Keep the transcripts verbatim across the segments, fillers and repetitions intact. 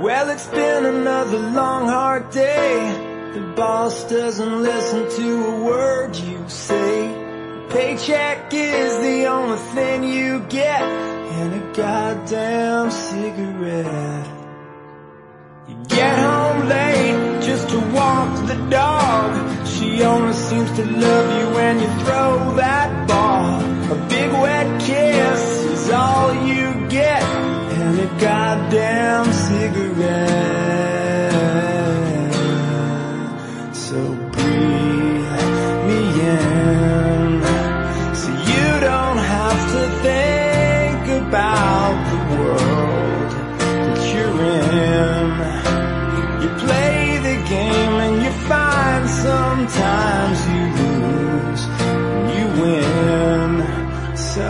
Well, it's been another long, hard day. The boss doesn't listen to a word you say. The paycheck is the only thing you get, and a goddamn cigarette. You get home late just to walk the dog. She only seems to love you when you throw that ball. A big wet kiss is all you get, and a goddamn cigarette. So breathe me in, so you don't have to think about the world that you're in. You play the game and you find sometimes you lose and you win. So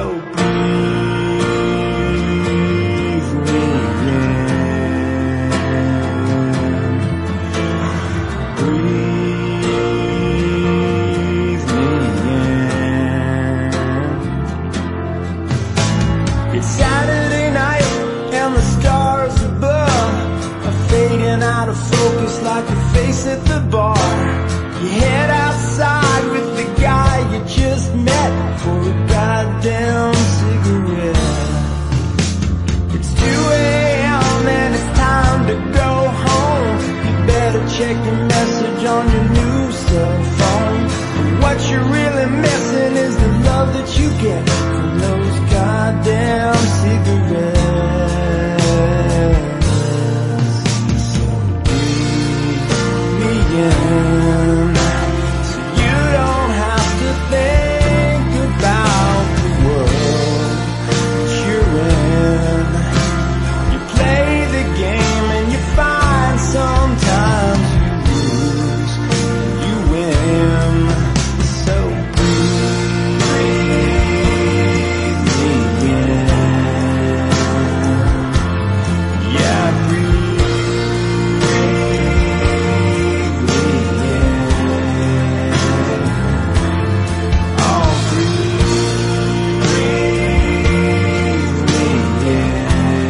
breathe me in. Breathe me in. It's Saturday night and the stars above are fading out of focus like the face at the bar. You head outside with the guy you just met for a goddamn cigarette. It's two a m and it's time to go home. You better check your message on your new cell phone. And what you're really missing is the love that you get from those goddamn cigarettes. So breathe me in, so you don't have to think about the world that you're in. You play the game and you find sometimes you lose and you win. So breathe me in. Yeah, breathe me in. Oh, breathe me in.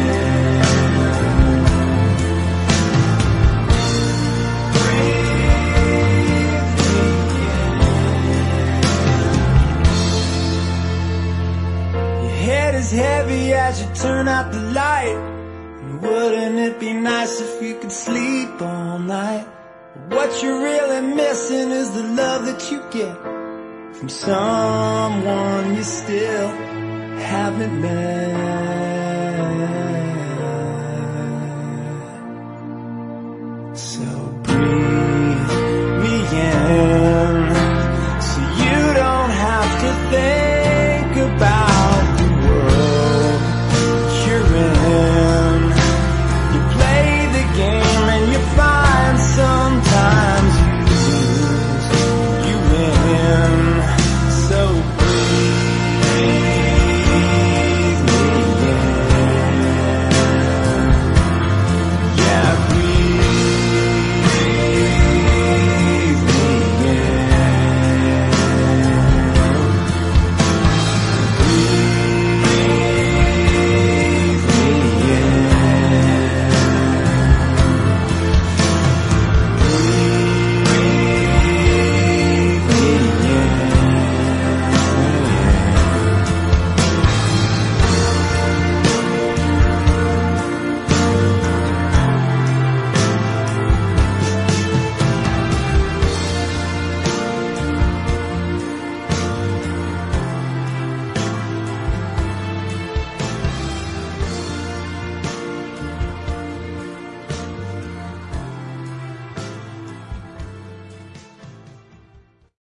Your head is heavy as you turn out the light. And wouldn't it be nice if you could sleep all night? But what you're really missing is the love that you get from someone you still haven't met.